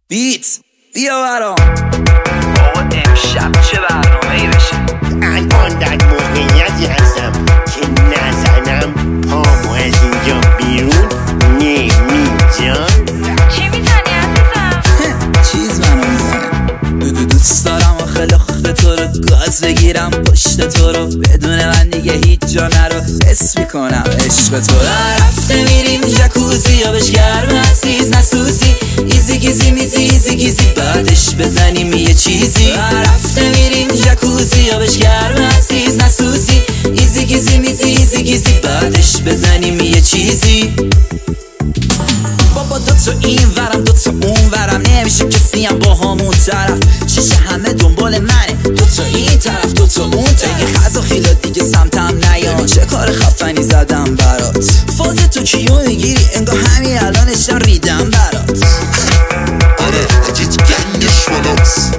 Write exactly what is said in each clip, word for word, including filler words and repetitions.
بیت بیا برام بابا امشب چه برنامه‌ای بشه. الان در موقعیتی هستم که نزنم پامو از اینجا بیرون نمیجان. چی میزنی عزیزم؟ چیز منو میزنم دو دو دوست دارم و خیلی خیلی تو رو گاز بگیرم پشت تو رو بدون من دیگه هیچ جا نرو حس میکنم عشق تو رو. رفته میریم جکوزی یا بش گرم عزیز نسوزی ایزی گیزی میزی ایزی گیزی بعدش بزنیم یه چیزی. رفته میریم جکوزی یا بش گرم عزیز نسوزی ایزی گیزی میزی ایزی گیزی بعدش بزنیم یه چیزی. بابا دو تا این ورم دو تا اون ورم نمیشه کسی هم با همون طرف چشه همه دنبال منه دو تا این طرف دو تا اون طرف خزا خیلا دیگه سمتم نیان چه کار خفنی زدم برات فاز تو کیو میگیری انگاه همین الانشم ریدم برات. آره عجیت گنگش مناس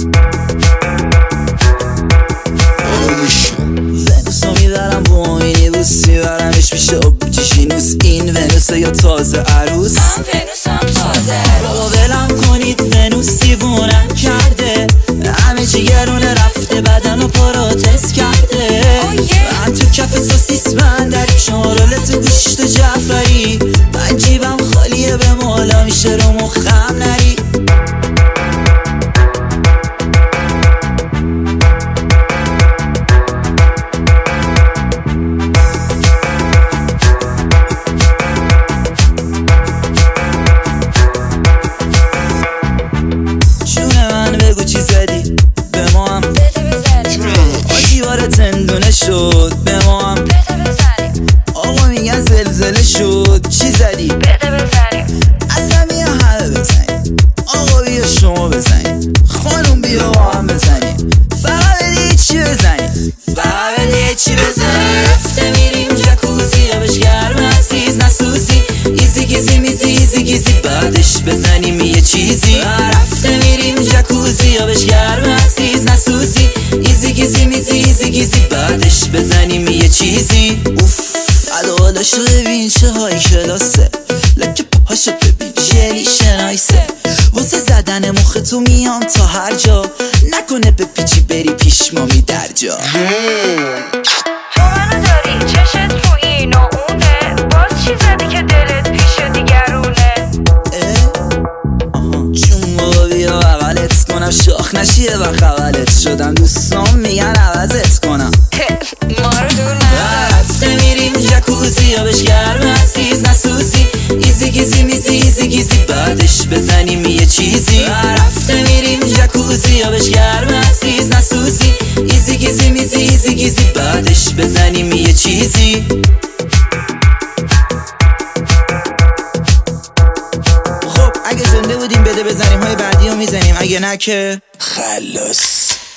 ونوسو میبرم با امینی بوس میبرمش میشه آب چشینوس این ونوسه یا تازه عروس من ونوسم تازه عروس. بابا ولم کنید ونوس دیوونم کرده همه چی گرونه رفته بدن و پروتست کرده. من تو کف سوسیس بندری شمارالت گوشت جعفری من جیبم خالیه به مولا میشه رو مخم نری. بگو چی زدی به ما هم بده بزنیم آجیوار تندونه شد به ما هم بده بزنیم آقا میگن زلزله شد چی زدی بده بزنیم اصلا بیا همه بزنیم آقا بیا شما بزنیم خانوم بیا با هم بزنیم فقط بده چی بزنیم فقط بده چی بزنیم. رفته میریم جکوزی یا بش گرم عزیز نسوزی ایزی گیزی میزی ایزی گیزی بعدش بزنیم یه چیزی. رفته میریم جکوزی یا بش گرم عزیز نسوزی ایزی گیزی میزی ایزی گیزی بعدش بزنیم یه چیزی. اوف الوالاشو ببین چه های کلاسه لکه پاهاشو ببین جلی شنایسه واسه زدن مخ تو میام تا هر جا نکنه به پیچی بری پیش مامی در جا. تو منو داری چشت رو این و اونه باز چی زدی که دلت پیش دیگرونه. آها چون بابا بیا اولت کنم شاخ نشیه و خولت شدم دوستان میگن عوضت کنم ما رو دور ندار. رفته میریم جکوزی یا بش گرم عزیز نسوزی ایزی گیزی میزی ایزی گیزی بعدش بزنیم یه چیزی. رفته میریم جکوزی یا بش گرم عزیز نسوزی ایزی گیزی میزی ایزی گیزی بعدش بزنیم یه چیزی. خب اگه زنده بودیم بده بزنیم های بعدی رو میزنیم اگه نه که خلاص.